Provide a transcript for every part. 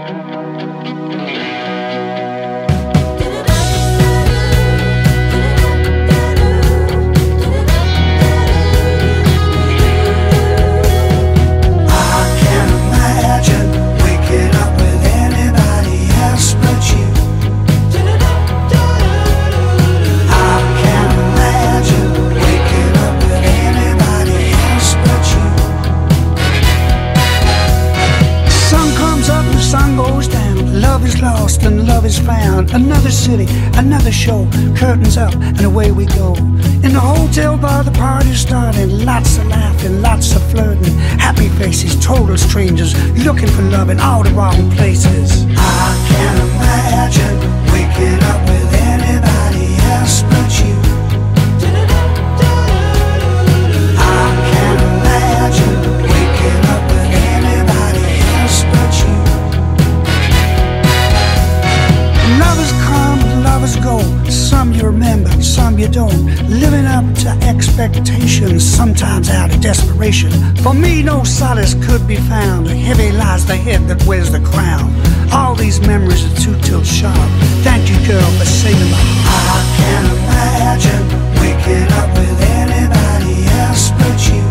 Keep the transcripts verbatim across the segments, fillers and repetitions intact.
Lost and love is found. Another city, another show. Curtains up and away we go. In the hotel bar the party's starting. Lots of laughing, lots of flirting. Happy faces, total strangers looking for love in all the wrong places. I can't imagine waking up with anybody else but you. I can't imagine waking up with anybody else but you. Lovers come, lovers go. Some you remember, some you don't. Living up to expectations, sometimes out of desperation. For me no solace could be found. Heavy lies the head that wears the crown. All these memories are too till sharp. Thank you, girl, for saving my heart. I can't imagine waking up with anybody else but you.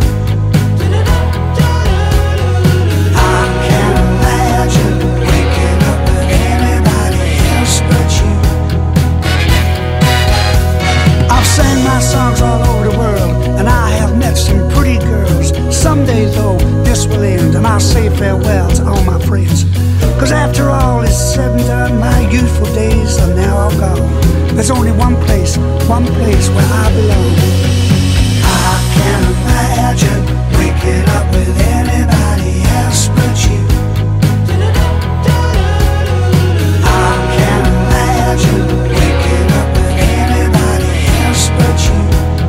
I can't imagine waking up with anybody else but you. I've sang my songs all over the world, and I have met some pretty girls. Someday though, this will end, and I'll say farewell to all my friends. Cause after all is said and done, my youthful days are now all gone. There's only one place, one place where I belong. I can't imagine waking up with anybody else but you. I can't imagine waking up with anybody else but you.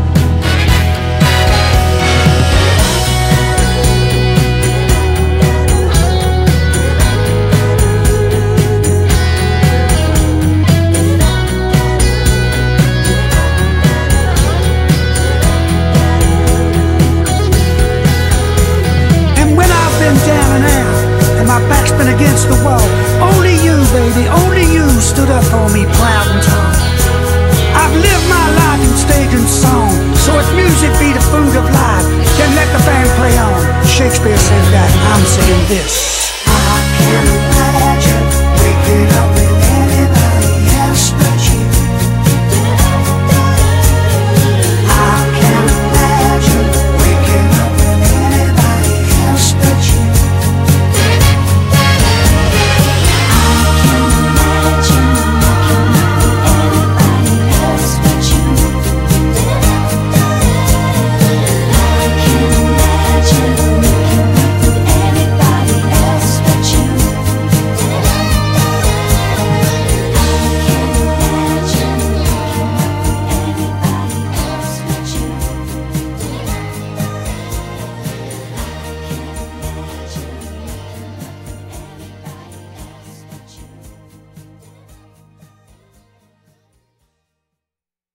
Down and out, and my back's been against the wall. Only you, baby, only you stood up for me proud and tall. I've lived my life in stage and song, so if music be the food of life, then let the band play on. Shakespeare says that, I'm saying this.